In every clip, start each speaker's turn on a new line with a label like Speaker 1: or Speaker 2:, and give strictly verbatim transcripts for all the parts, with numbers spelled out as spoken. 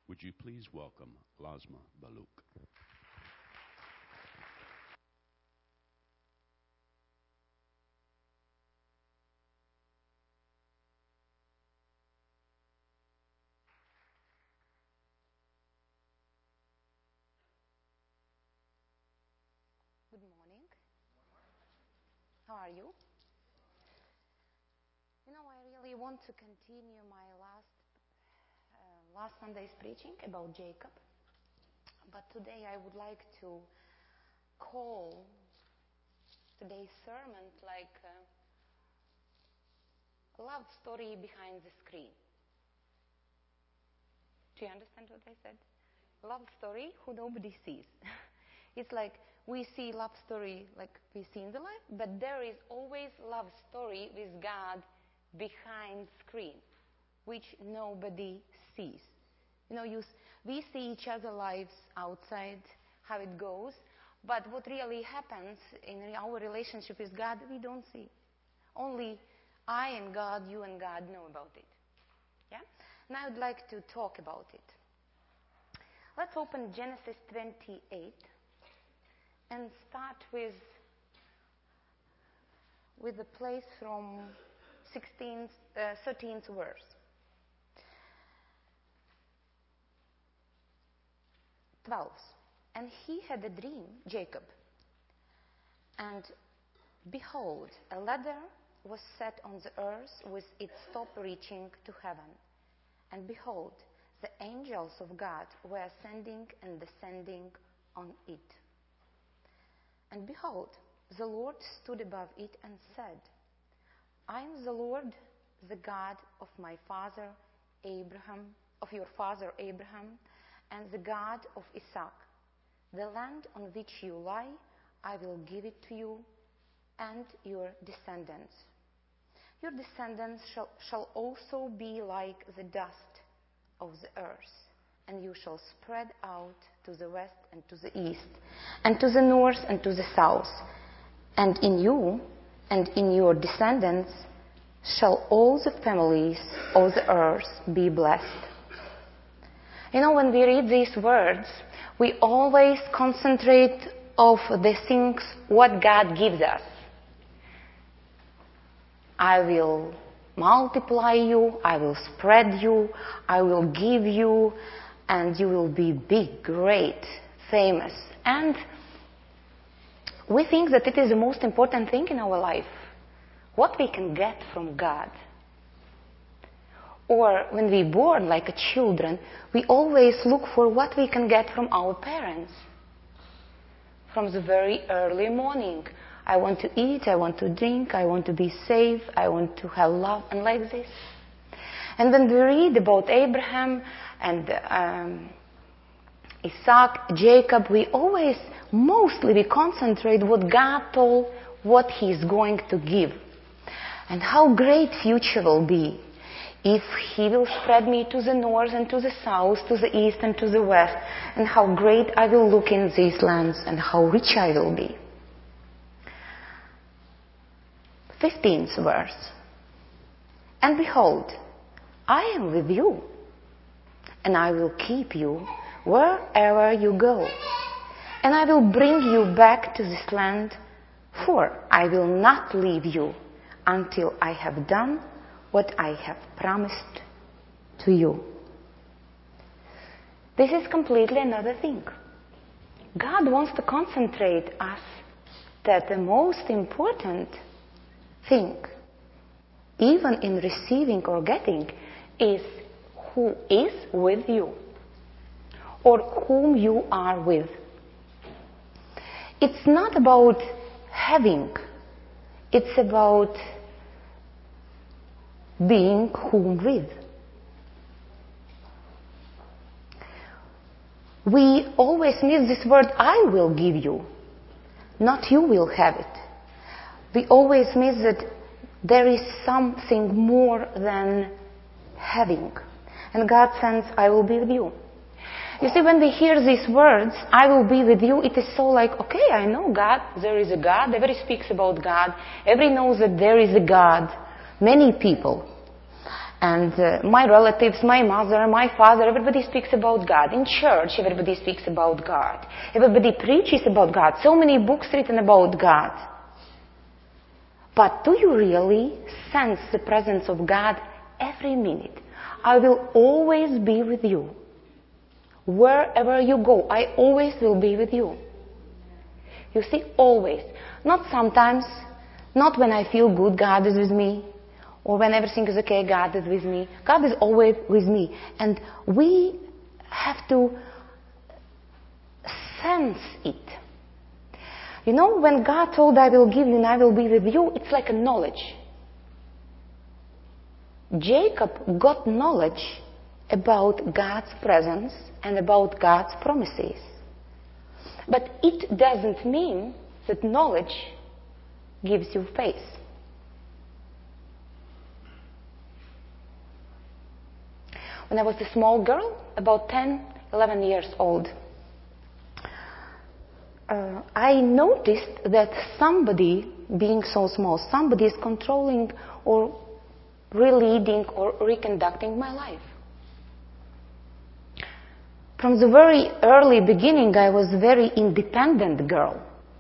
Speaker 1: Would you please welcome Lasma Baluk?
Speaker 2: Good morning. How are you? You know, I really want to continue my last uh, last Sunday's preaching about Jacob, but today I would like to call today's sermon like a love story behind the screen. Do you understand what I said? Love story who nobody sees. It's like we see love story like we see in the life, but there is always love story with God behind screen, which nobody sees. You know, you, we see each other's lives outside, how it goes, but what really happens in our relationship with God, we don't see. Only I and God, you and God know about it. Yeah? And I would like to talk about it. Let's open Genesis twenty-eight and start with with the place from sixteenth, uh, thirteenth verse. twelve. And he had a dream, Jacob, and behold, a ladder was set on the earth with its top reaching to heaven. And behold, the angels of God were ascending and descending on it. And behold, the Lord stood above it and said, I am the Lord, the God of my father Abraham, of your father Abraham, and the God of Isaac. The land on which you lie, I will give it to you and your descendants. Your descendants shall, shall also be like the dust of the earth, and you shall spread out to the west and to the east, and to the north and to the south. And in you and in your descendants shall all the families of the earth be blessed. You know, when we read these words, we always concentrate on the things what God gives us. I will multiply you, I will spread you, I will give you, and you will be big, great, famous. And we think that it is the most important thing in our life, what we can get from God. Or when we're born like a children, we always look for what we can get from our parents. From the very early morning, I want to eat, I want to drink, I want to be safe, I want to have love, and like this. And when we read about Abraham and um, Isaac, Jacob, we always, mostly we concentrate what God told, what He's going to give. And how great future will be if He will spread me to the north and to the south, to the east and to the west, and how great I will look in these lands and how rich I will be. fifteenth verse. And behold, I am with you, and I will keep you wherever you go, and I will bring you back to this land, for I will not leave you until I have done what I have promised to you. This is completely another thing. God wants to concentrate us that the most important thing, even in receiving or getting, is who is with you or whom you are with. It's not about having, it's about being whom with. We always miss this word, I will give you, not you will have it. We always miss that there is something more than having. And God says, I will be with you. You see, when we hear these words, I will be with you, it is so like, okay, I know God, there is a God, everybody speaks about God, everybody knows that there is a God, many people. And uh, my relatives, my mother, my father, everybody speaks about God. In church, everybody speaks about God. Everybody preaches about God. So many books written about God. But do you really sense the presence of God every minute? I will always be with you. Wherever you go, I always will be with you. You see, always. Not sometimes, not when I feel good, God is with me. Or when everything is okay, God is with me. God is always with me. And we have to sense it. You know, when God told, I will give you and I will be with you, it's like a knowledge. Jacob got knowledge about God's presence and about God's promises. But it doesn't mean that knowledge gives you faith. When I was a small girl, about ten, eleven years old, uh, I noticed that somebody, being so small, somebody is controlling or re-leading or reconducting my life. From the very early beginning, I was a very independent girl.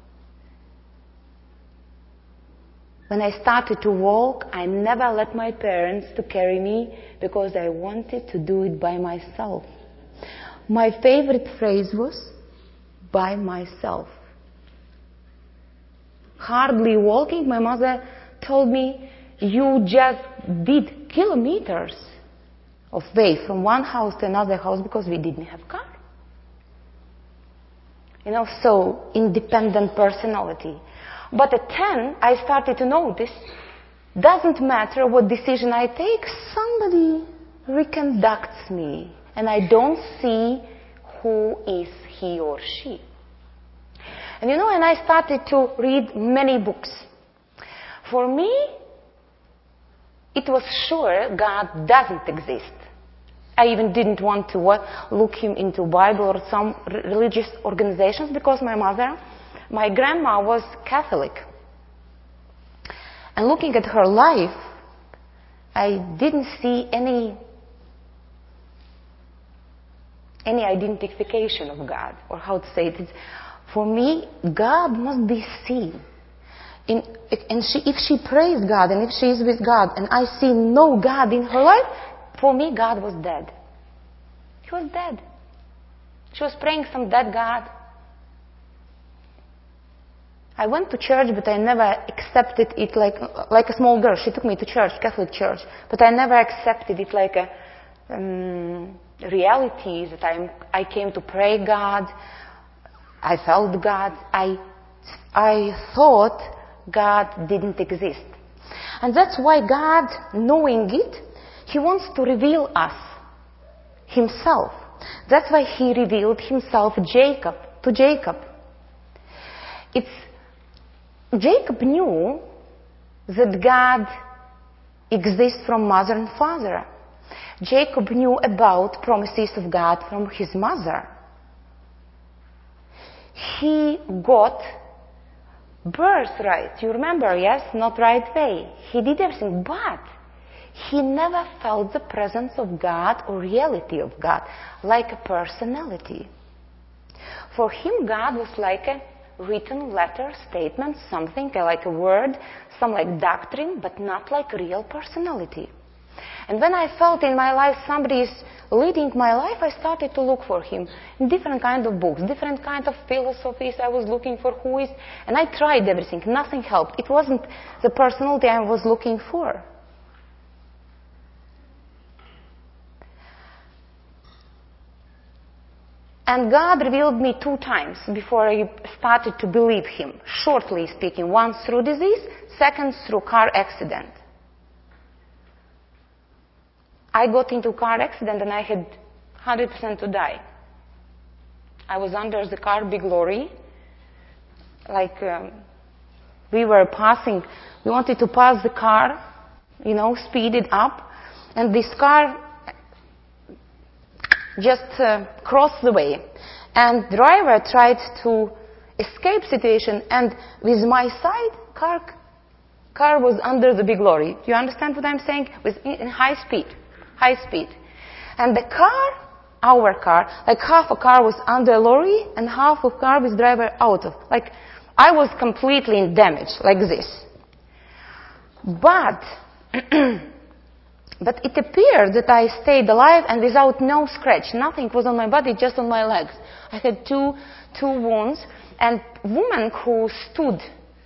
Speaker 2: When I started to walk, I never let my parents to carry me because I wanted to do it by myself. My favorite phrase was, by myself. Hardly walking, my mother told me, you just did kilometers of way from one house to another house because we didn't have car. You know, so independent personality. But at ten, I started to notice, doesn't matter what decision I take, somebody reconducts me. And I don't see who is he or she. And you know, and I started to read many books. For me, it was sure God doesn't exist. I even didn't want to uh, look him into Bible or some religious organizations because my mother, my grandma was Catholic. And looking at her life, I didn't see any any identification of God, or how to say it. For me, God must be seen. In, and she, if she prays God and if she is with God and I see no God in her life, for me God was dead. He was dead. She was praying some dead God. I went to church, but I never accepted it like like a small girl. She took me to church, Catholic church, but I never accepted it like a um, reality that I I came to pray God. I felt God. I I thought God didn't exist, and that's why God, knowing it, He wants to reveal us Himself. That's why He revealed Himself Jacob to Jacob. It's Jacob knew that God exists from mother and father. Jacob knew about promises of God from his mother. He got birthright. You remember, yes? Not right way. He did everything, but he never felt the presence of God or reality of God, like a personality. For him, God was like a written letter, statement, something like a word, some like doctrine, but not like real personality. And when I felt in my life somebody is leading my life, I started to look for him in different kind of books, different kind of philosophies. I was looking for who is, and I tried everything. Nothing helped. It wasn't the personality I was looking for. And God revealed me two times before I started to believe Him, shortly speaking. Once through disease, second through car accident. I got into a car accident and I had one hundred percent to die. I was under the car, big lorry. Like, um, we were passing, we wanted to pass the car, you know, speed it up. And this car just uh, crossed the way. And driver tried to escape situation, and with my side, car car was under the big lorry. Do you understand what I'm saying? It was in high speed. High speed. And the car, our car, like half a car was under a lorry and half of car was driver out of. Like, I was completely in damage, like this. But, but it appeared that I stayed alive and without no scratch. Nothing was on my body, just on my legs. I had two, two wounds. And woman who stood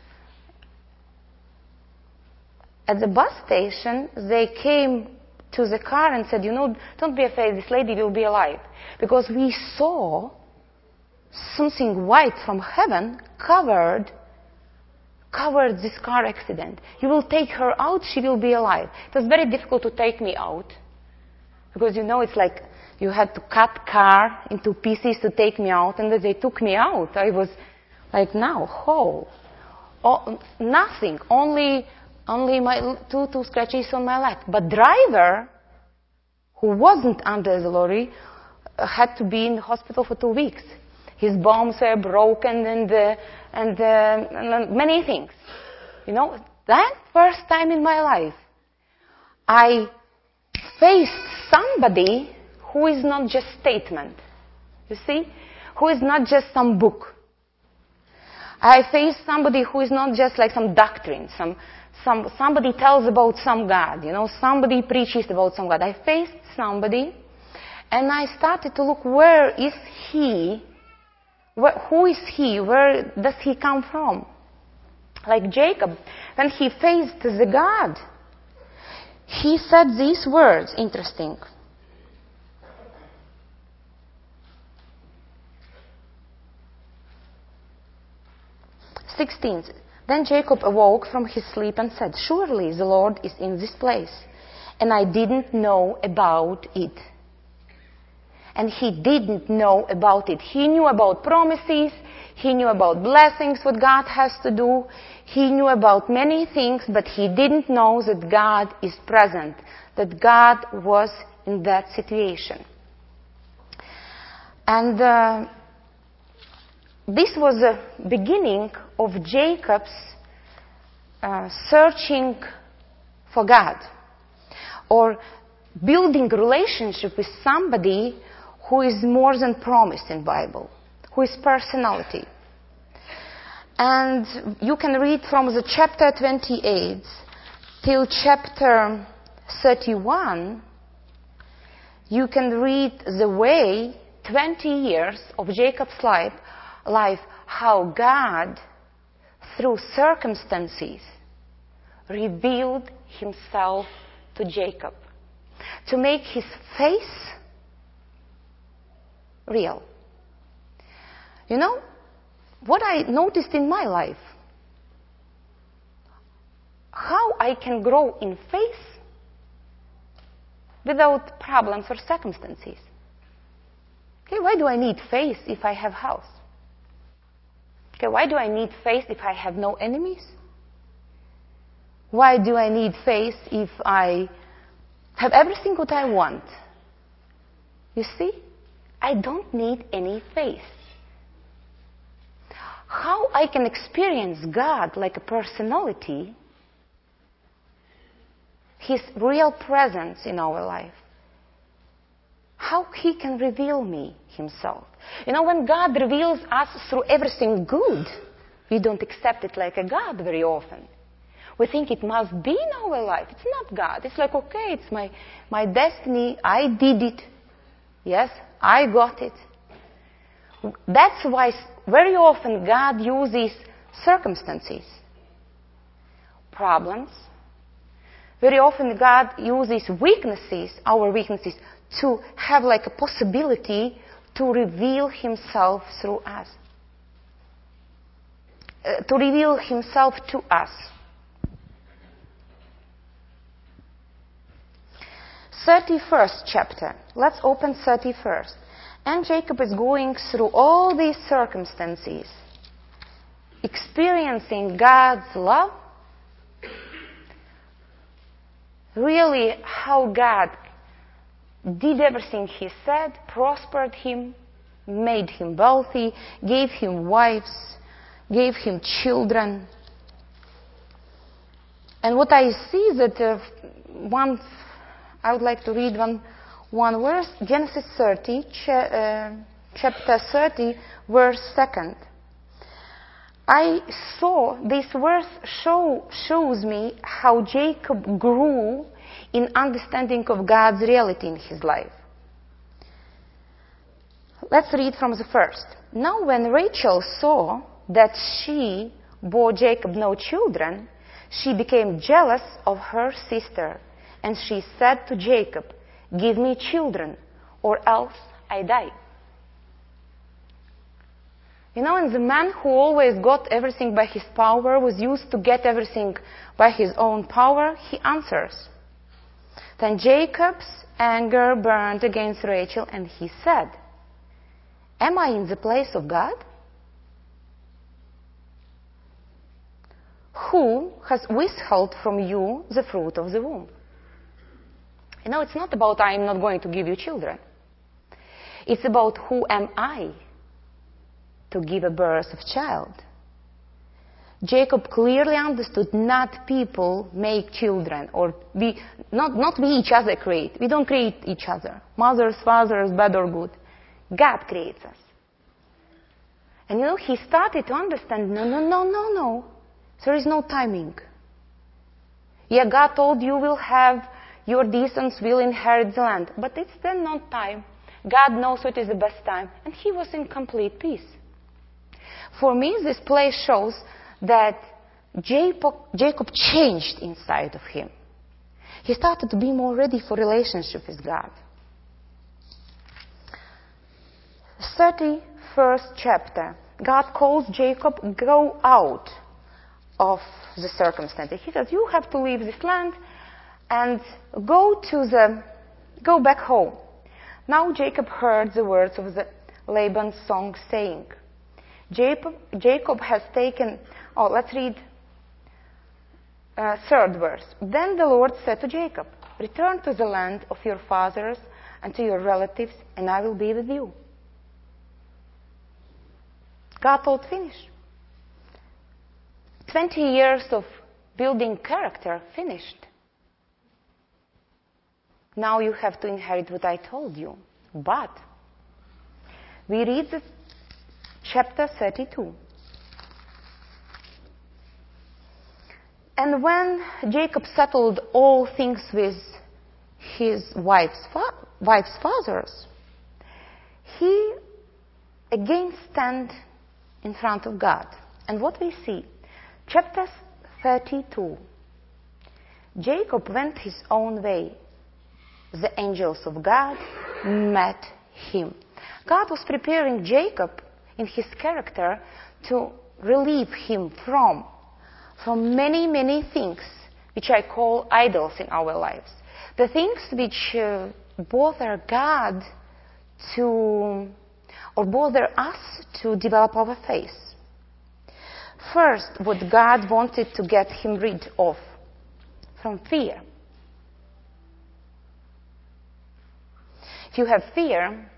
Speaker 2: at the bus station, they came to the car and said, you know, don't be afraid, this lady will be alive. Because we saw something white from heaven covered, covered this car accident. You will take her out, she will be alive. It was very difficult to take me out. Because, you know, it's like you had to cut car into pieces to take me out. And then they took me out. I was like, now, whole. Oh, nothing, only... Only my two, two scratches on my leg. But driver, who wasn't under the lorry, uh, had to be in the hospital for two weeks. His bones were broken and, uh, and, uh, and many things. You know, that first time in my life, I faced somebody who is not just statement. You see? Who is not just some book. I faced somebody who is not just like some doctrine, some Some, somebody tells about some God, you know, somebody preaches about some God. I faced somebody, and I started to look, where is he? Where, who is he? Where does he come from? Like Jacob, when he faced the God, he said these words, interesting. sixteenth. Then Jacob awoke from his sleep and said, surely the Lord is in this place, and I didn't know about it. And he didn't know about it. He knew about promises, he knew about blessings, what God has to do, he knew about many things, but he didn't know that God is present, that God was in that situation. And uh, this was the beginning of Jacob's uh, searching for God, or building a relationship with somebody who is more than promised in Bible, who is personality. And you can read from the chapter twenty-eight till chapter thirty-one, you can read the way, twenty years of Jacob's life, life, how God, through circumstances, revealed himself to Jacob to make his face real. You know, what I noticed in my life, how I can grow in faith without problems or circumstances. Okay, why do I need faith if I have house? Okay, why do I need faith if I have no enemies? Why do I need faith if I have everything what I want? You see, I don't need any faith. How I can experience God like a personality, his real presence in our life, how he can reveal me himself. You know, when God reveals us through everything good, we don't accept it like a God very often. We think it must be in our life. It's not God. It's like, okay, it's my, my destiny. I did it. Yes, I got it. That's why very often God uses circumstances, problems. Very often God uses weaknesses, our weaknesses, to have like a possibility to reveal himself through us. Uh, to reveal himself to us. thirty-first chapter. Let's open thirty-first. And Jacob is going through all these circumstances, experiencing God's love, really how God did everything he said, prospered him, made him wealthy, gave him wives, gave him children. And what I see is that uh, one, I would like to read one, one verse, Genesis thirty, cha- uh, chapter thirty, verse second. I saw this verse show, shows me how Jacob grew in understanding of God's reality in his life. Let's read from the first. Now when Rachel saw that she bore Jacob no children, she became jealous of her sister, and she said to Jacob, "Give me children, or else I die." You know, and the man who always got everything by his power was used to get everything by his own power. He answers. Then Jacob's anger burned against Rachel, and he said, "Am I in the place of God? Who has withheld from you the fruit of the womb?" You know, it's not about "I am not going to give you children." It's about who am I to give a birth of child. Jacob clearly understood not people make children, or we, not, not we each other create. We don't create each other. Mothers, fathers, bad or good. God creates us. And you know, he started to understand, no, no, no, no, no. There is no timing. Yeah, God told you will have, your descendants will inherit the land. But it's then not time. God knows what is the best time. And he was in complete peace. For me, this place shows that Jacob, Jacob changed inside of him. He started to be more ready for relationship with God. thirty-first chapter. God calls Jacob, go out of the circumstances. He says, you have to leave this land and go to the, go back home. Now Jacob heard the words of the Laban's song saying, Jacob, Jacob has taken, oh, let's read uh, third verse. Then the Lord said to Jacob, return to the land of your fathers and to your relatives, and I will be with you. God told, finish. Twenty years of building character finished. Now you have to inherit what I told you. But we read the chapter thirty-two. And when Jacob settled all things with his wife's, fa- wife's fathers, he again stand in front of God. And what we see, chapter thirty-two, Jacob went his own way. The angels of God met him. God was preparing Jacob in his character to relieve him from, from many, many things which I call idols in our lives. The things which uh, bother God to, or bother us to develop our faith. First, what God wanted to get him rid of, from fear. If you have fear,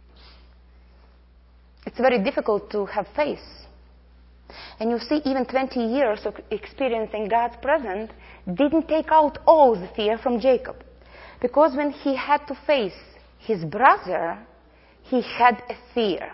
Speaker 2: it's very difficult to have faith. And you see, even twenty years of experiencing God's presence didn't take out all the fear from Jacob. Because when he had to face his brother, he had a fear.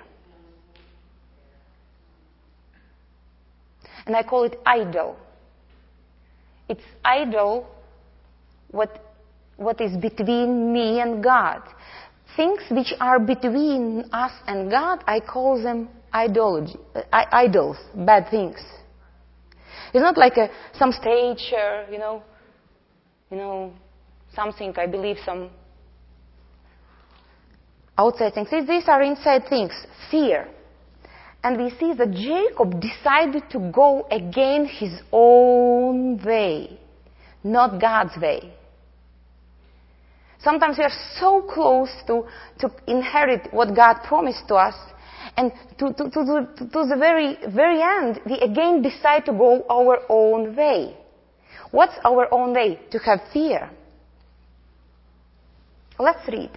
Speaker 2: And I call it idol. It's idol what, what is between me and God. Things which are between us and God, I call them ideology, uh, idols, bad things. It's not like a, some stage, uh, you know, you know, something, I believe, some outside things. These are inside things, fear. And we see that Jacob decided to go again his own way, not God's way. Sometimes we are so close to, to inherit what God promised to us, and to, to, to, to, to the very, very end, we again decide to go our own way. What's our own way? To have fear. Let's read.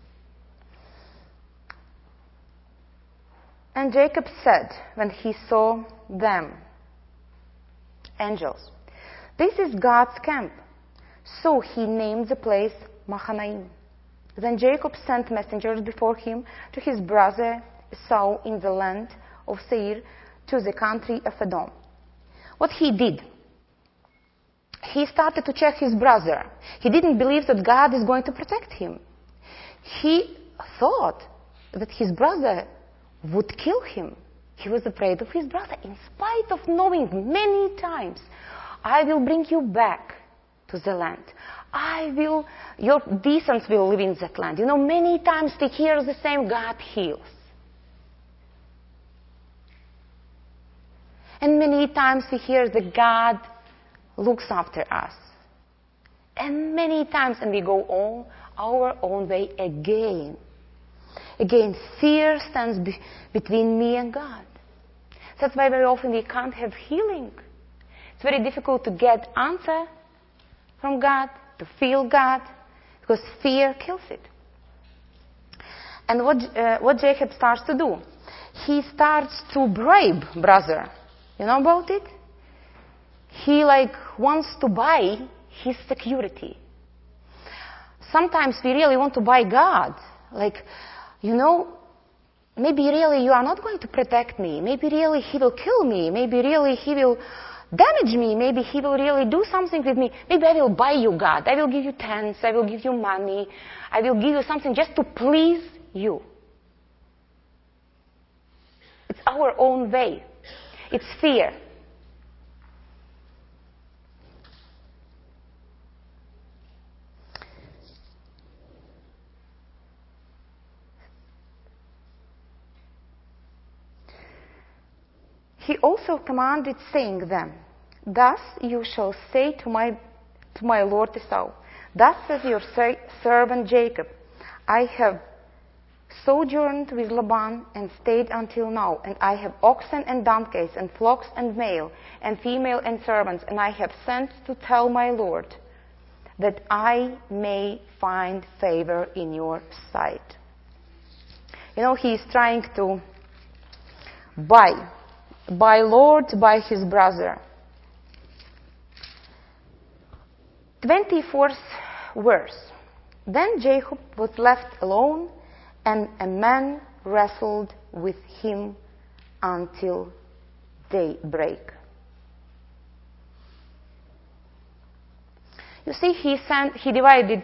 Speaker 2: And Jacob said, when he saw them, angels, This is God's camp. So he named the place Mahanaim. Then Jacob sent messengers before him to his brother Esau in the land of Seir, to the country of Edom. What he did, he started to check his brother. He didn't believe that God is going to protect him. He thought that his brother would kill him. He was afraid of his brother, in spite of knowing many times, I will bring you back to the land. I will, your descendants will live in that land. You know, many times we hear the same, God heals. And many times we hear that God looks after us. And many times, and we go on our own way again. Again, fear stands be- between me and God. That's why very often we can't have healing. It's very difficult to get answer from God, to feel God, because fear kills it. And what, uh, what Jacob starts to do, he starts to bribe brother. You know about it? He like wants to buy his security. Sometimes we really want to buy God. Like, you know, maybe really you are not going to protect me. Maybe really he will kill me. Maybe really he will damage me. Maybe he will really do something with me. Maybe I will buy you, God. I will give you tens. I will give you money. I will give you something just to please you. It's our own way. It's fear. He also commanded, saying them, thus you shall say to my, to my lord Esau, thus says your servant Jacob, I have sojourned with Laban and stayed until now, and I have oxen and donkeys and flocks and male and female and servants, and I have sent to tell my lord that I may find favor in your sight. You know, he is trying to buy by Lord, by his brother. twenty-fourth verse. Then Jacob was left alone, and a man wrestled with him until daybreak. You see, he sent, he divided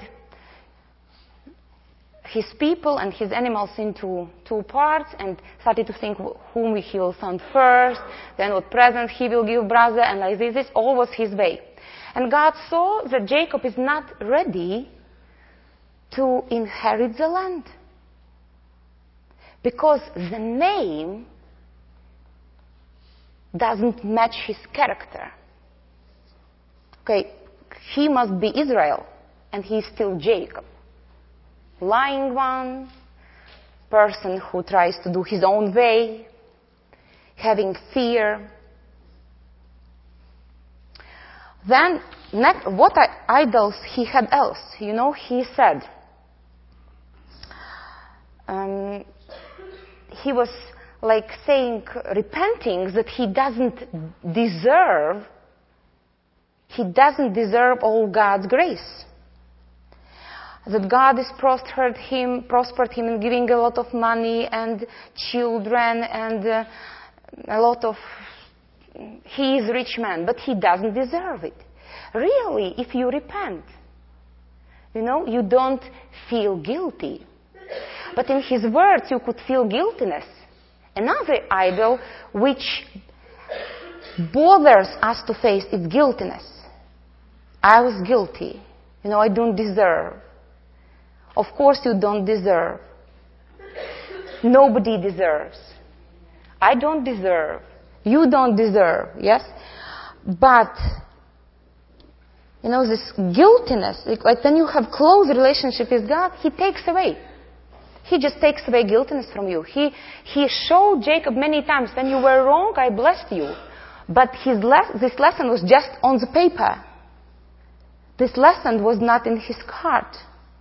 Speaker 2: his people and his animals into two parts and started to think whom he will send first, then what present he will give brother, and like this. This all was his way. And God saw that Jacob is not ready to inherit the land, because the name doesn't match his character. Okay, he must be Israel, and he's still Jacob. Lying one, person who tries to do his own way, having fear. Then, what idols he had else? You know, he said, um, he was like saying, repenting that he doesn't deserve, he doesn't deserve all God's grace. That God has prospered him, prospered him in giving a lot of money and children and uh, a lot of, he is a rich man, but he doesn't deserve it. Really, if you repent, you know, you don't feel guilty. But in his words, you could feel guiltiness. Another idol which bothers us to face is guiltiness. I was guilty. You know, I don't deserve. Of course you don't deserve. Nobody deserves. I don't deserve. You don't deserve, yes? But, you know, this guiltiness, like when you have close relationship with God, He takes away. He just takes away guiltiness from you. He, he showed Jacob many times, when you were wrong, I blessed you. But his le- this lesson was just on the paper. This lesson was not in his heart.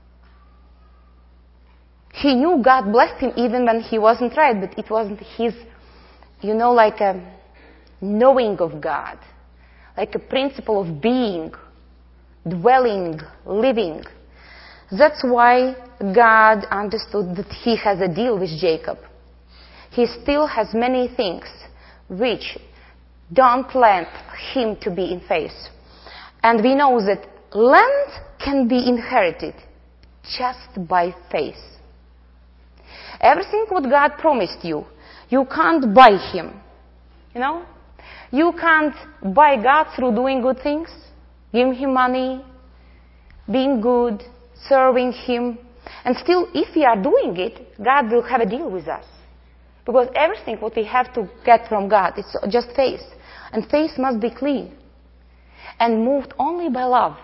Speaker 2: He knew God blessed him even when he wasn't right, but it wasn't his, you know, like a knowing of God. like a principle of being, dwelling, living. That's why God understood that he has a deal with Jacob. He still has many things which don't let him to be in faith. And we know that land can be inherited just by faith. Everything what God promised you, you can't buy him. You know? You can't buy God through doing good things, giving him money, being good, serving him. And still, if we are doing it, God will have a deal with us. Because everything what we have to get from God, it's just faith. And faith must be clean. And moved only by love.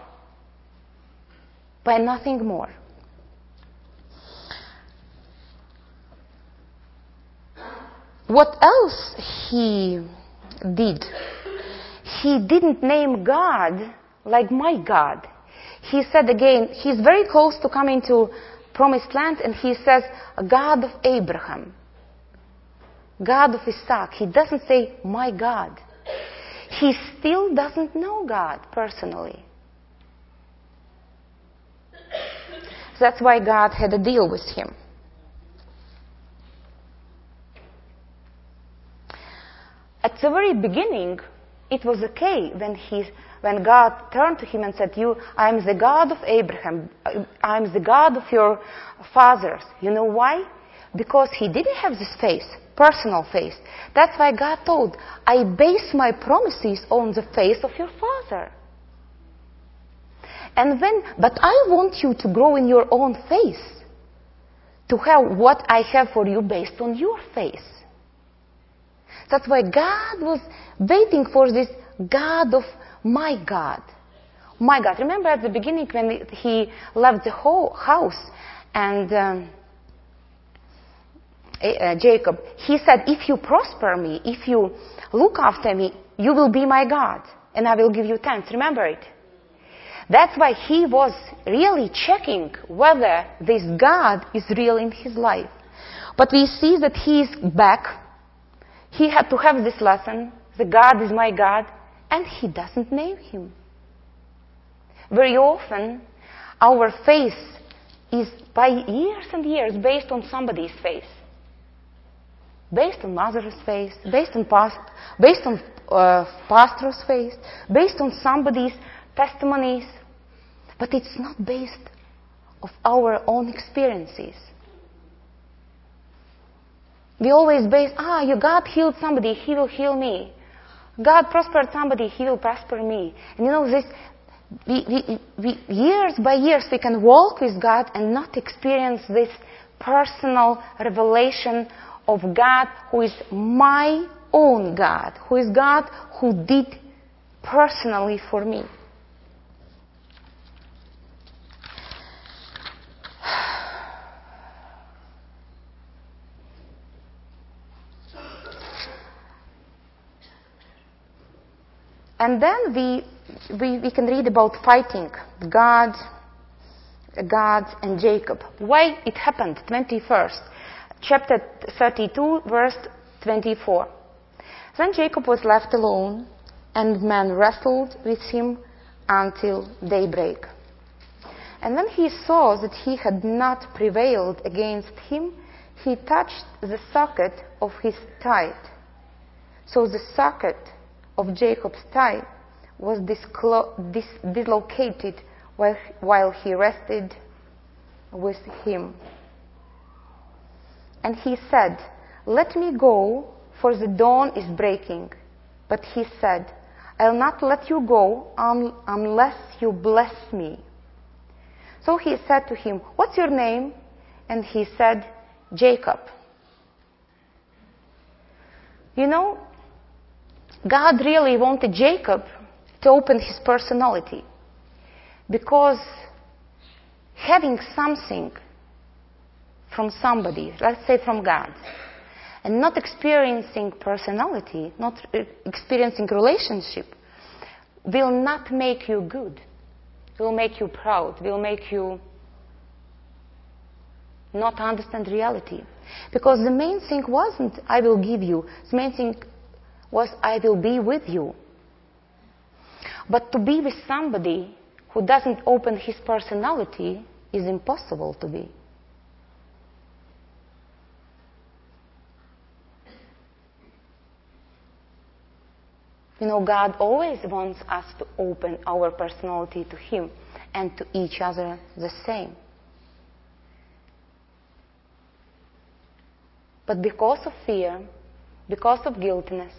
Speaker 2: By nothing more. What else he did? He didn't name God like my God. He said again, he's very close to coming to promised land, and he says, God of Abraham, God of Isaac. He doesn't say, my God. He still doesn't know God personally. That's why God had a deal with him. At the very beginning, it was okay when he, when God turned to him and said, "You, I am the God of Abraham. I am the God of your fathers." You know why? Because he didn't have this faith, personal faith. That's why God told, "I base my promises on the faith of your father." And when, but I want you to grow in your own faith, to have what I have for you based on your faith. That's why God was waiting for this God of my God. My God. Remember at the beginning when he left the whole house and um, uh, Jacob, he said, "If you prosper me, if you look after me, you will be my God, and I will give you thanks." Remember it? That's why he was really checking whether this God is real in his life. But we see that he is back. He had to have this lesson. The God is my God. And he doesn't name him. Very often, our faith is by years and years based on somebody's faith. Based on mother's faith, based on past, based on uh, pastor's faith, based on somebody's testimonies. But it's not based on our own experiences. We always base, ah, you God healed somebody, he will heal me. God prospered somebody, he will prosper me. And you know this, we, we, we, years by years we can walk with God and not experience this personal revelation of God who is my own God, who is God who did personally for me. And then we, we, we can read about fighting God, God and Jacob. Why it happened? twenty-first, chapter thirty-two, verse twenty-four. Then Jacob was left alone, and men wrestled with him until daybreak. And when he saw that he had not prevailed against him, he touched the socket of his thigh. So the socket of Jacob's thigh was disclo- dis- dislocated while, while he rested with him. And he said, "Let me go, for the dawn is breaking." But he said, "I'll not let you go un- unless you bless me." So he said to him, "What's your name?" And he said, "Jacob." You know, God really wanted Jacob to open his personality, because having something from somebody, let's say from God, and not experiencing personality, not experiencing relationship, will not make you good, will make you proud, will make you not understand reality. Because the main thing wasn't, "I will give you," the main thing was, "I will be with you." But to be with somebody who doesn't open his personality is impossible to be. You know, God always wants us to open our personality to Him and to each other the same. But because of fear, because of guiltiness,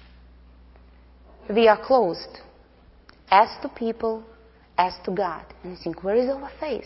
Speaker 2: we are closed as to people, as to God. And you think, where is our faith?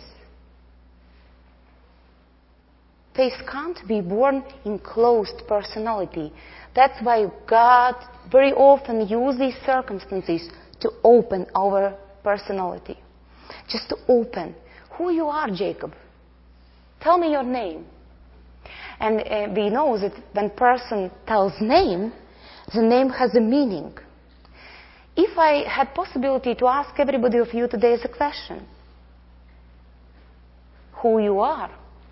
Speaker 2: Faith can't be born in closed personality. That's why God very often uses these circumstances to open our personality. Just to open. Who you are, Jacob? Tell me your name. And uh, we know that when person tells name, the name has a meaning. If I had possibility to ask everybody of you today as a question, who you are?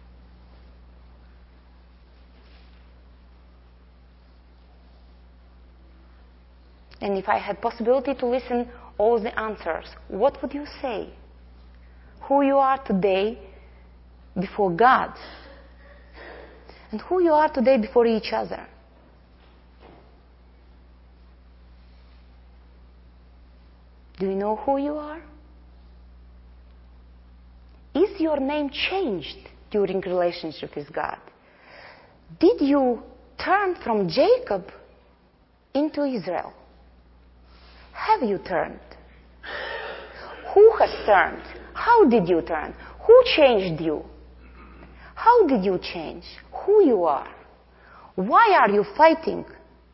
Speaker 2: And if I had possibility to listen all the answers, what would you say? Who you are today before God, and who you are today before each other. Do you know who you are? Is your name changed during relationship with God? Did you turn from Jacob into Israel? Have you turned? Who has turned? How did you turn? Who changed you? How did you change? Who you are? Why are you fighting?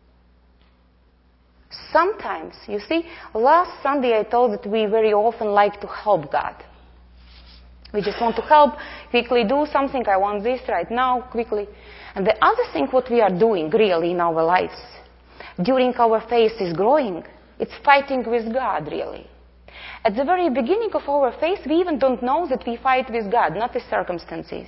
Speaker 2: Sometimes, you see, last Sunday I told that we very often like to help God. We just want to help, quickly do something, I want this right now, quickly. And the other thing what we are doing really in our lives, during our faith is growing, it's fighting with God really. At the very beginning of our faith, we even don't know that we fight with God, not with circumstances.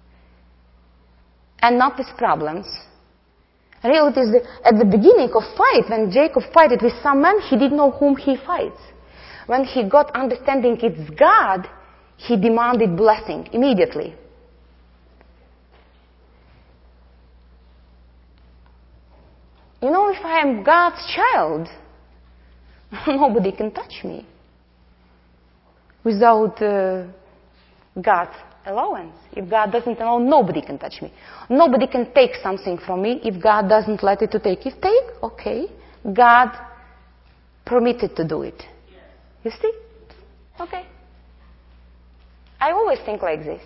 Speaker 2: And not with problems. Really, it is the, at the beginning of fight, when Jacob fought with some man, he didn't know whom he fights. When he got understanding it's God, he demanded blessing immediately. You know, if I am God's child, nobody can touch me without uh, God's allowance. If God doesn't allow, nobody can touch me. Nobody can take something from me if God doesn't let it to take. If take, okay. God permitted to do it. You see? Okay. I always think like this.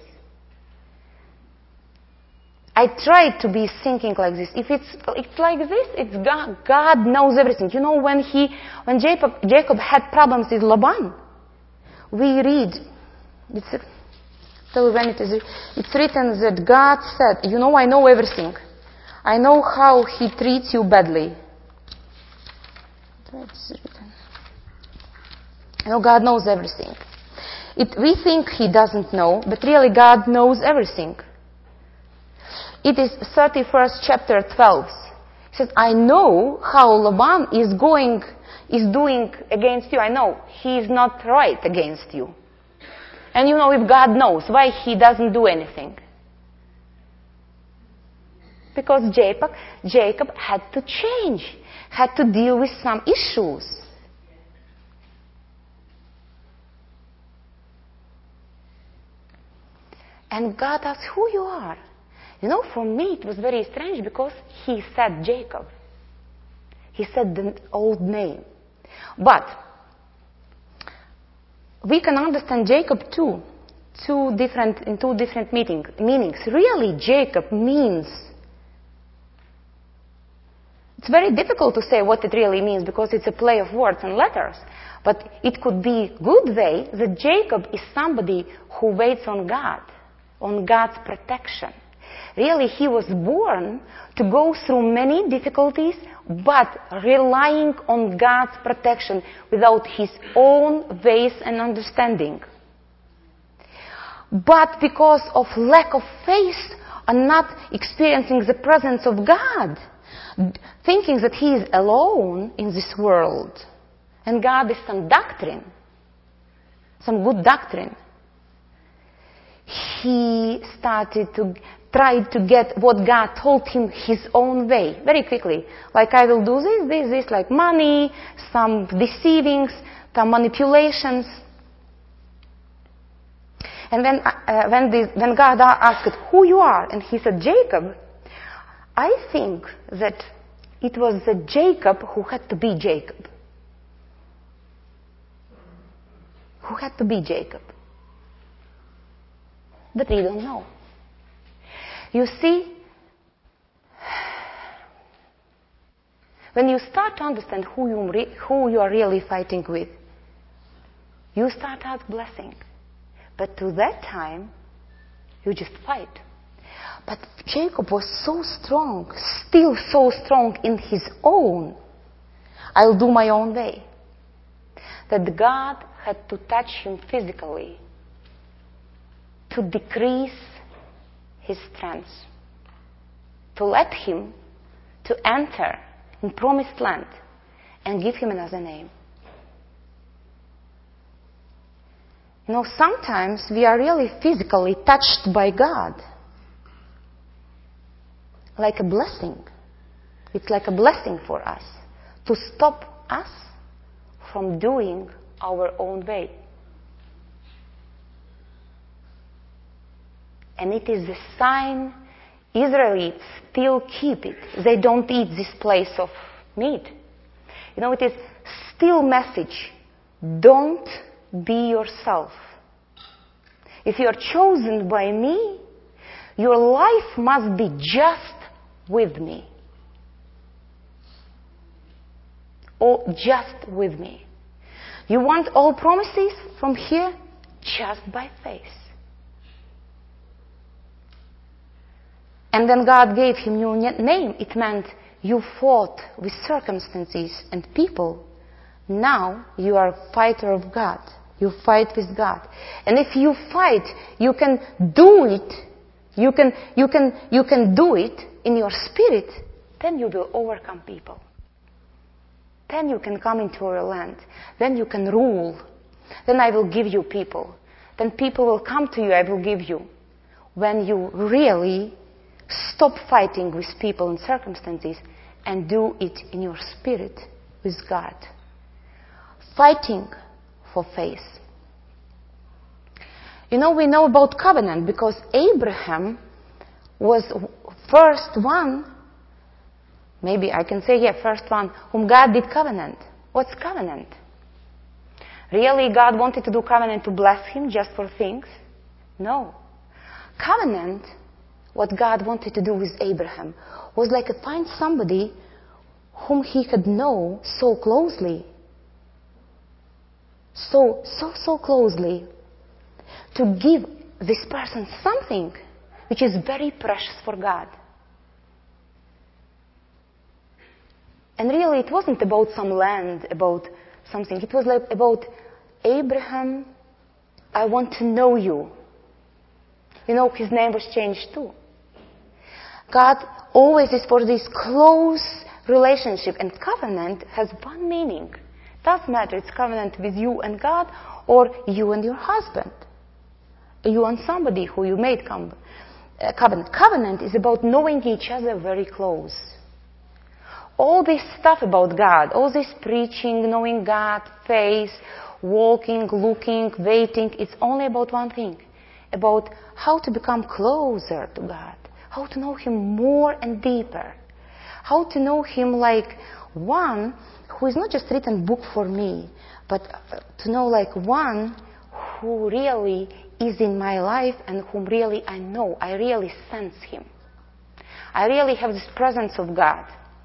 Speaker 2: I try to be thinking like this. If it's it's like this, it's God. God knows everything. You know, when he, when Jacob, Jacob had problems with Laban, we read, it's, tell you when it is, it's written that God said, you know, I know everything. I know how he treats you badly. It's written. I know God knows everything. It, we think he doesn't know, but really God knows everything. It is thirty-first chapter twelve. He says, I know how Laban is going, is doing against you. I know he is not right against you. And you know, if God knows, why he doesn't do anything? Because Jacob, Jacob had to change, had to deal with some issues. And God asks who you are. You know, for me it was very strange because he said Jacob. He said the old name. But we can understand Jacob too, two different, in two different meaning, meanings. Really, Jacob means, it's very difficult to say what it really means because it's a play of words and letters. But it could be good way that Jacob is somebody who waits on God, on God's protection. Really, he was born to go through many difficulties, but relying on God's protection without his own ways and understanding. But because of lack of faith and not experiencing the presence of God, thinking that he is alone in this world and God is some doctrine, some good doctrine, he started to try to get what God told him his own way, very quickly. Like, I will do this, this, this, like money, some deceivings, some manipulations. And when, uh, when, this, when God asked who you are, and he said, Jacob, I think that it was the Jacob who had to be Jacob. Who had to be Jacob. But we don't know. You see, when you start to understand who you, re- who you are really fighting with, you start out blessing. But to that time, you just fight. But Jacob was so strong, still so strong in his own, I'll do my own way, that God had to touch him physically to decrease his strength, to let him to enter in promised land and give him another name. You know, sometimes we are really physically touched by God. Like a blessing. It's like a blessing for us to stop us from doing our own way. And it is a sign Israelites still keep it. They don't eat this place of meat. You know, it is still message. Don't be yourself. If you are chosen by me, your life must be just with me. Or just with me. You want all promises from here? Just by faith. And when God gave him new name, it meant you fought with circumstances and people. Now you are a fighter of God. You fight with God. And if you fight, you can do it. You can, you can, you can do it in your spirit. Then you will overcome people. Then you can come into our land. Then you can rule. Then I will give you people. Then people will come to you, I will give you. When you really stop fighting with people and circumstances and do it in your spirit with God. Fighting for faith. You know, we know about covenant because Abraham was first one, maybe I can say, yeah, first one whom God did covenant. What's covenant? Really, God wanted to do covenant to bless him just for things? No. Covenant, what God wanted to do with Abraham, was like to find somebody whom he could know so closely. So, so, so closely. To give this person something which is very precious for God. And really, it wasn't about some land, about something. It was like about Abraham, I want to know you. You know, his name was changed too. God always is for this close relationship, and covenant has one meaning. It doesn't matter, it's covenant with you and God, or you and your husband. You and somebody who you made com- uh, covenant. Covenant is about knowing each other very close. All this stuff about God, all this preaching, knowing God, faith, walking, looking, waiting, it's only about one thing. About how to become closer to God. How to know Him more and deeper. How to know Him like one who is not just written book for me, but to know like one who really is in my life and whom really I know. I really sense Him. I really have this presence of God.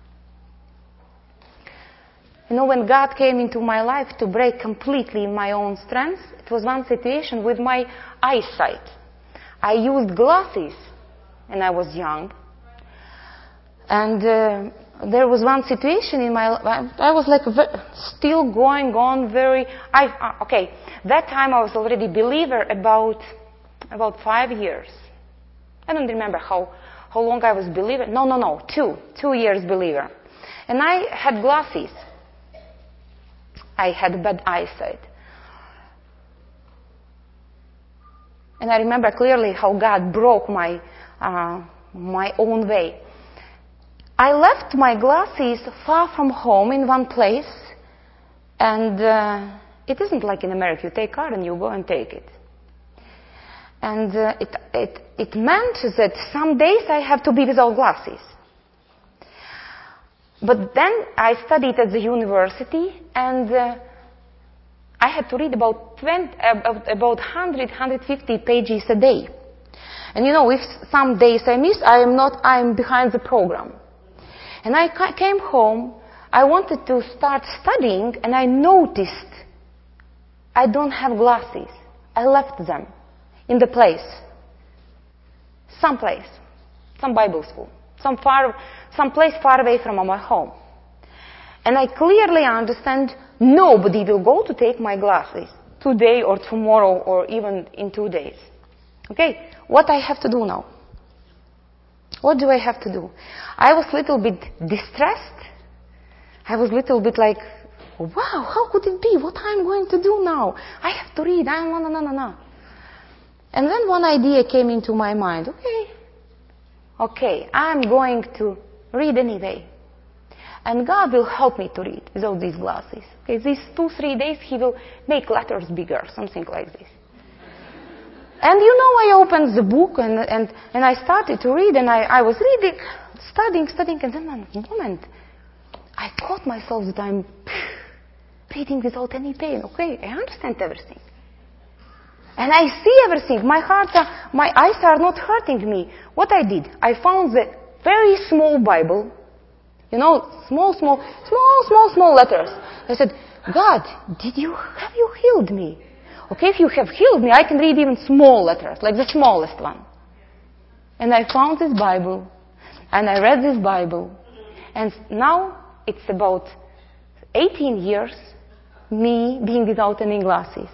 Speaker 2: You know, when God came into my life to break completely my own strength, it was one situation with my eyesight. I used glasses when I was young. And uh, there was one situation in my life, I was like still going on very, I, uh, okay, that time I was already a believer about, about five years. I don't remember how, how long I was a believer. No, no, no, two, two years believer. And I had glasses. I I had bad eyesight. And I remember clearly how God broke my, uh, my own way. I left my glasses far from home in one place, and uh, it isn't like in America, you take a car and you go and take it. And uh, it, it, it meant that some days I have to be without glasses. But then I studied at the university, and uh, I had to read about twenty, about, about one hundred, one hundred fifty pages a day. And you know, if some days I miss, I am not, I am behind the program. And I ca- came home, I wanted to start studying, and I noticed I don't have glasses. I left them in the place. Some place. Some Bible school. Some far, some place far away from my home. And I clearly understand nobody will go to take my glasses today or tomorrow or even in two days. Okay? What I have to do now? What do I have to do? I was a little bit distressed. I was a little bit like, wow, how could it be? What I'm going to do now? I have to read. I no, no, no, no, no. And then one idea came into my mind. Okay, okay, I'm going to read anyway. And God will help me to read without these glasses. Okay, these two, three days He will make letters bigger, something like this. And you know, I opened the book and and, and I started to read, and I, I was reading, studying, studying, and then one moment, I caught myself that I'm reading without any pain. Okay, I understand everything. And I see everything. My heart, uh, my eyes are not hurting me. What I did, I found the very small Bible, you know, small, small, small, small, small letters. I said, God, did you, have you healed me? Okay, if you have healed me, I can read even small letters, like the smallest one. And I found this Bible, and I read this Bible, and now it's about eighteen years, me being without any glasses.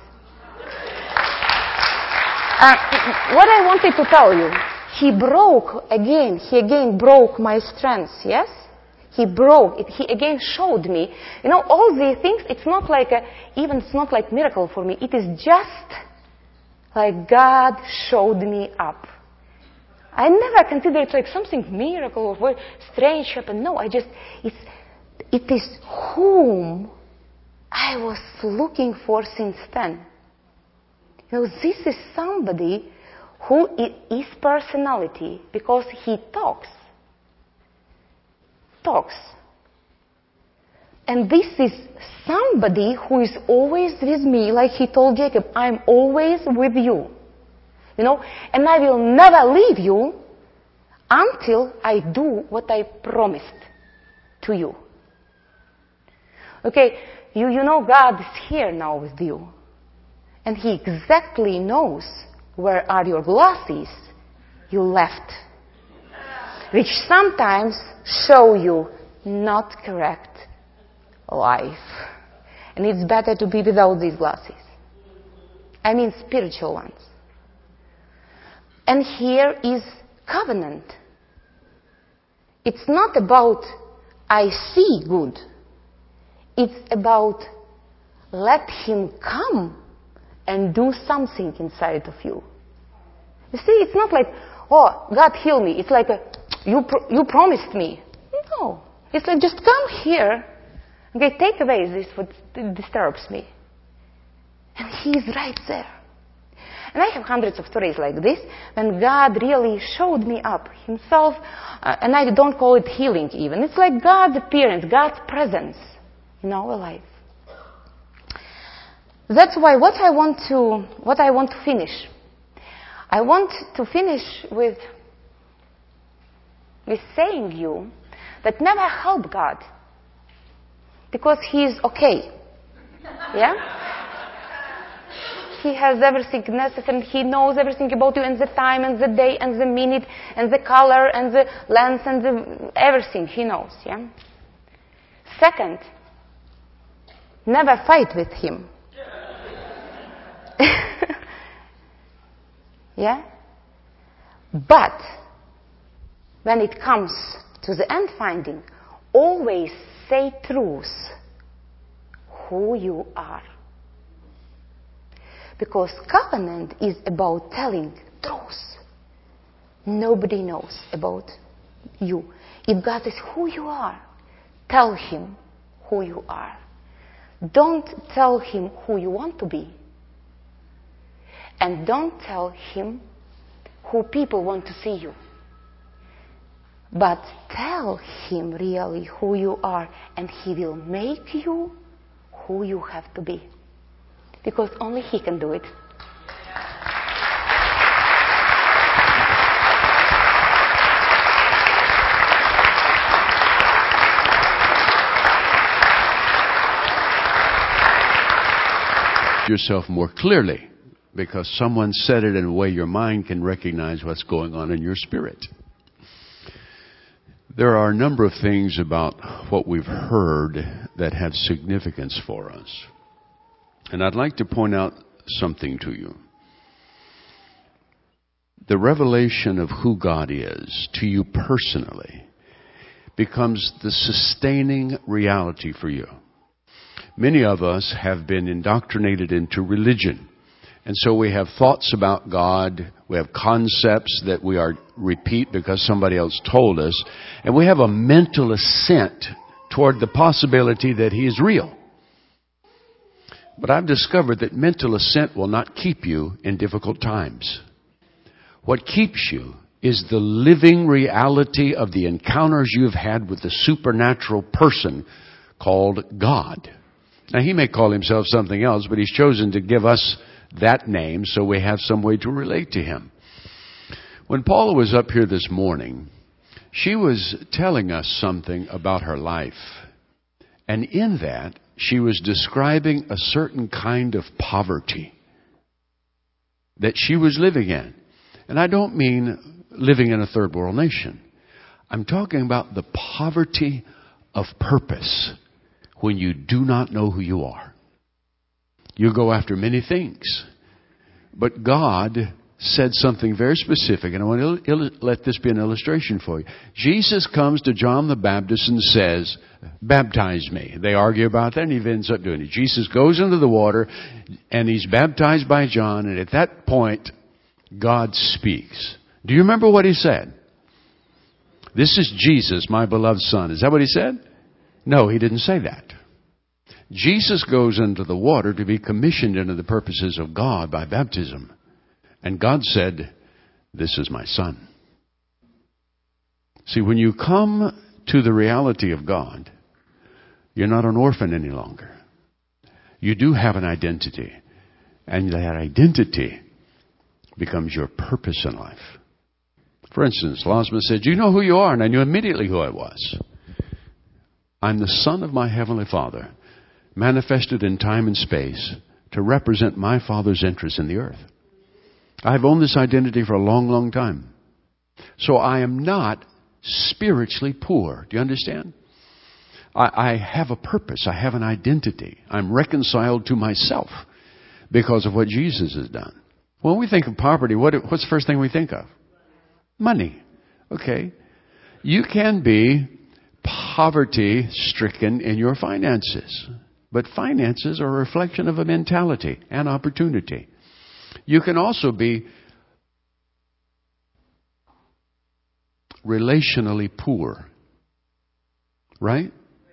Speaker 2: Uh, what I wanted to tell you, He broke again, He again broke my strengths, yes? He broke it, He again showed me, you know, all these things, it's not like a, even it's not like miracle for me, it is just like God showed me up. I never considered it like something miracle or very strange happened. No, I just, it's, it is whom I was looking for since then. You know, this is somebody who is personality because he talks. Talks. And this is somebody who is always with me, like he told Jacob, I'm always with you. You know, and I will never leave you until I do what I promised to you. Okay, you, you know God is here now with you. And He exactly knows where are your glasses you left. Which sometimes show you not correct life. And it's better to be without these glasses. I mean spiritual ones. And here is covenant. It's not about I see good. It's about let Him come and do something inside of you. You see, it's not like, oh, God heal me. It's like, a, you pro- you promised me. No. It's like, just come here. Okay, take away this what disturbs me. And He's right there. And I have hundreds of stories like this, when God really showed me up Himself, uh, and I don't call it healing even. It's like God's appearance, God's presence in our life. That's why what I want to, what I want to finish. I want to finish with, with saying you that never help God. Because He is okay. Yeah? He has everything necessary, He knows everything about you, and the time, and the day, and the minute, and the color, and the length, and the, everything He knows, yeah? Second, never fight with Him. Yeah? But, when it comes to the end finding, always say truth. who you are. Because covenant is about telling truth. Nobody knows about you. If God is who you are, tell Him who you are. Don't tell Him who you want to be. And don't tell Him who people want to see you. But tell Him really who you are, and He will make you who you have to be. Because only He can do it.
Speaker 1: Yourself more clearly, because someone said it in a way your mind can recognize what's going on in your spirit. There are a number of things about what we've heard that have significance for us. And I'd like to point out something to you. The revelation of who God is to you personally becomes the sustaining reality for you. Many of us have been indoctrinated into religion. And so we have thoughts about God. We have concepts that we are repeat because somebody else told us. And we have a mental assent toward the possibility that He is real. But I've discovered that mental assent will not keep you in difficult times. What keeps you is the living reality of the encounters you've had with the supernatural person called God. Now, He may call Himself something else, but He's chosen to give us that name so we have some way to relate to Him. When Paula was up here this morning, she was telling us something about her life. And in that, she was describing a certain kind of poverty that she was living in. And I don't mean living in a third world nation. I'm talking about the poverty of purpose when you do not know who you are. You go after many things. But God said something very specific, and I want to il- let this be an illustration for you. Jesus comes to John the Baptist and says, baptize me. They argue about that, and he ends up doing it. Jesus goes into the water, and he's baptized by John, and at that point, God speaks. Do you remember what He said? This is Jesus, my beloved Son. Is that what He said? No, He didn't say that. Jesus goes into the water to be commissioned into the purposes of God by baptism. And God said, this is my Son. See, when you come to the reality of God, you're not an orphan any longer. You do have an identity. And that identity becomes your purpose in life. For instance, Lozma said, do you know who you are? And I knew immediately who I was. I'm the Son of my Heavenly Father, manifested in time and space to represent my Father's interests in the earth. I've owned this identity for a long, long time. So I am not spiritually poor. Do you understand? I, I have a purpose. I have an identity. I'm reconciled to myself because of what Jesus has done. When we think of poverty, what, what's the first thing we think of? Money. Okay. You can be poverty-stricken in your finances. But finances are a reflection of a mentality and opportunity. You can also be relationally poor. Right?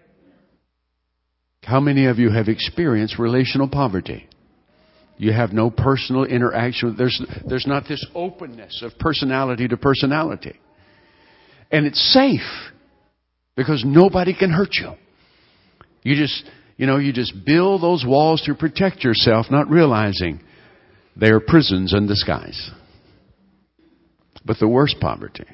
Speaker 1: How many of you have experienced relational poverty? You have no personal interaction. There's, there's not this openness of personality to personality. And it's safe because nobody can hurt you. You just, you know, you just build those walls to protect yourself, not realizing they are prisons in disguise. But the worst poverty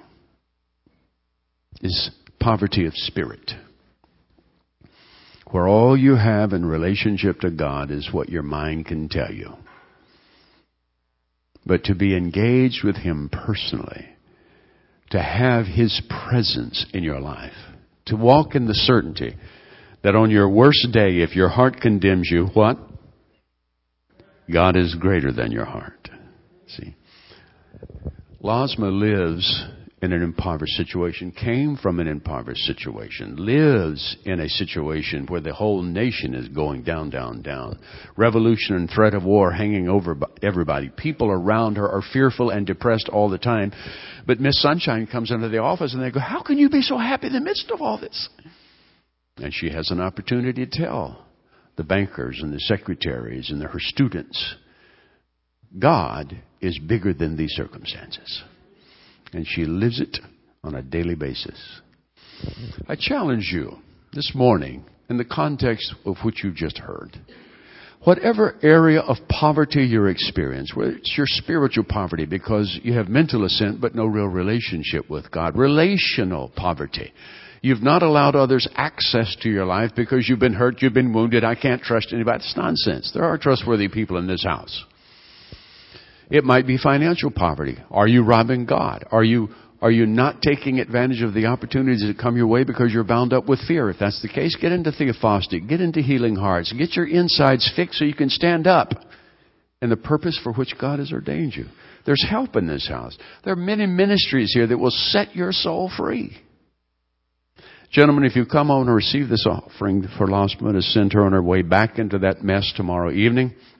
Speaker 1: is poverty of spirit, where all you have in relationship to God is what your mind can tell you. But to be engaged with Him personally, to have His presence in your life, to walk in the certainty that on your worst day, if your heart condemns you, what? God is greater than your heart. See, Lozma lives in an impoverished situation, came from an impoverished situation, lives in a situation where the whole nation is going down, down, down. Revolution and threat of war hanging over everybody. People around her are fearful and depressed all the time. But Miss Sunshine comes into the office and they go, how can you be so happy in the midst of all this? And she has an opportunity to tell the bankers and the secretaries and her students, God is bigger than these circumstances. And she lives it on a daily basis. I challenge you this morning in the context of what you've just heard. Whatever area of poverty you're experiencing, whether it's your spiritual poverty because you have mental assent but no real relationship with God, relational poverty. You've not allowed others access to your life because you've been hurt, you've been wounded, I can't trust anybody. It's nonsense. There are trustworthy people in this house. It might be financial poverty. Are you robbing God? Are you are you not taking advantage of the opportunities that come your way because you're bound up with fear? If that's the case, get into Theophostic, get into Healing Hearts, get your insides fixed so you can stand up in the purpose for which God has ordained you. There's help in this house. There are many ministries here that will set your soul free. Gentlemen, if you come on and receive this offering for Lost Mona, send her on her way back into that mess tomorrow evening.